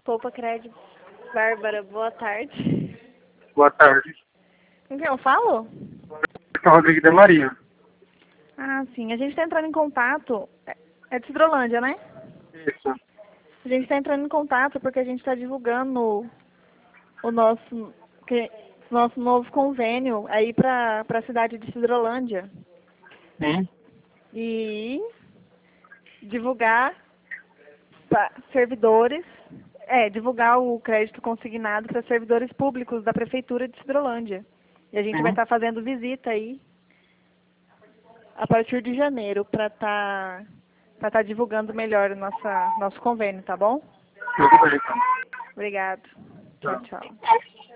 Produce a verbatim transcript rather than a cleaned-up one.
Poupa Crédito. Bárbara, boa tarde. Boa tarde. Com quem eu falo? Aqui é o Rodrigo de Maria. Ah, sim. A gente está entrando em contato. É é de Cidrolândia, né? Isso. A gente está entrando em contato porque a gente está divulgando o nosso, que, nosso novo convênio aí para a cidade de Cidrolândia. Sim. E divulgar para servidores, é, divulgar o crédito consignado para servidores públicos da Prefeitura de Cidrolândia. E a gente vai Sim. estar fazendo visita aí a partir de janeiro para estar para estar divulgando melhor o nossa, nosso convênio, tá bom? Tudo bem, então. Obrigado. Tchau, Tá. tchau.